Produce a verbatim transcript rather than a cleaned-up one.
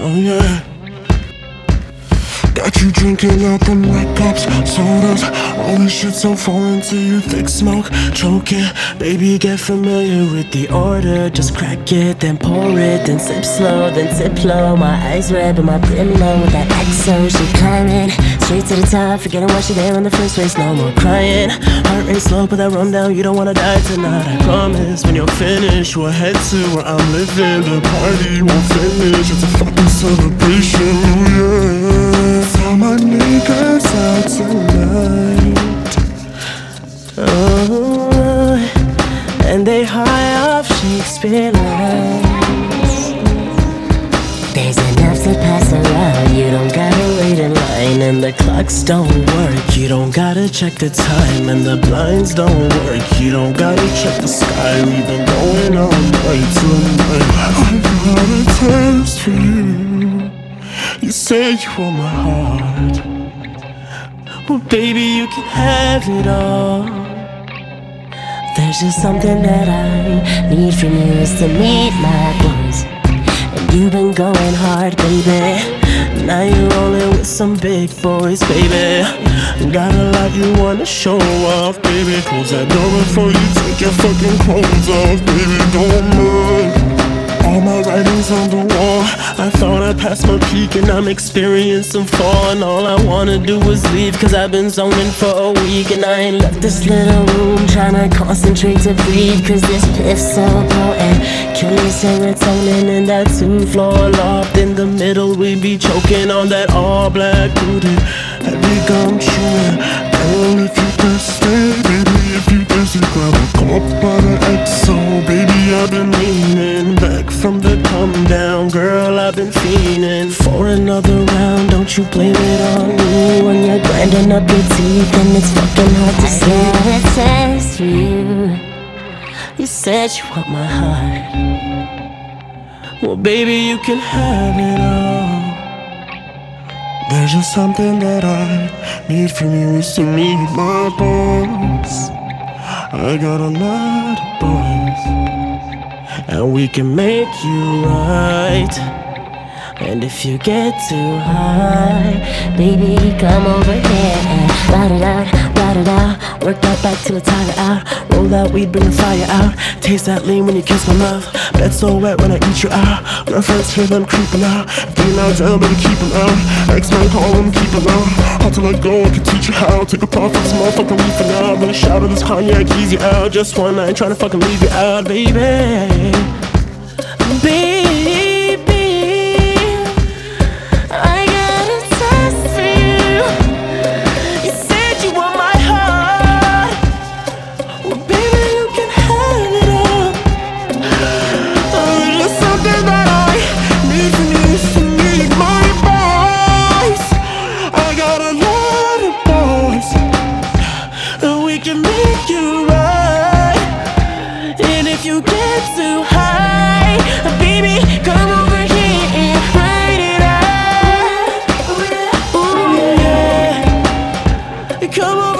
Oh yeah. Got you drinking out them white cups, sodas. All this shit so foreign to you, thick smoke, choking. Baby, get familiar with the order. Just crack it, then pour it, then sip slow, then tip low. My eyes red, but my brim low with that X O. She climbing straight to the top, forgetting why she there in the first place. No more crying, heart rate slow, put that rum down. You don't wanna die tonight, I promise. When you're finished, we'll head to where I'm living. The party won't finish, it's a fucking celebration, yeah. All my niggas out tonight. Oh, and they high off Shakespeare lines. There's enough to pass around. You don't gotta wait in line, and the clocks don't work. You don't gotta check the time, and the blinds don't work. You don't gotta check the sky. We've been going all night tonight. I got a test for you. You said you want my heart. Well, baby, you can have it all. There's just something that I need from you, is to meet my goals. And you've been going hard, baby. Now you're rolling with some big boys, baby. Got a lot you wanna show off, baby. Close that door before you take your fucking clothes off, baby. Don't mind. All my writings on the wall. I thought I passed my peak and I'm experiencing fall. And all I wanna do is leave, cause I've been zoning for a week. And I ain't left this little room tryna concentrate to breathe, cause this piff's so potent. Killing serotonin in that two-floor loft. In the middle we be choking on that all-black booty. Heavy gum chewing. Girl, if you thirsty, baby, if you thirsty, grab a cup out of X O. Baby, I've been leaning back from the come down. Girl, I've been fiending for another round. Don't you blame it on me when you're grinding up your teeth and it's fucking hard to see. I got a test for you. You said you want my heart. Well, baby, you can have it all. There's just something that I need from you, is to meet my bones. I got a lot of bones, and we can make you right. And if you get too high, baby, come over here and ride it out, ride it out. Work that back till it's tired out. Roll that weed, bring the fire out. Taste that lean when you kiss my mouth. Bed so wet when I eat you out. When I first hear them creeping out, if they not down, better keep them out. X-Man call them, keep them out. How to let go, I can teach you how. Take a puff of this motherfucking leaf for now. Then a shout of this cognac, ease you out. Just one night, tryna fucking leave you out, baby. Baby, can make you right. And if you get too high, baby, come over here and ride it out. Ooh, yeah. Ooh, yeah. Come over.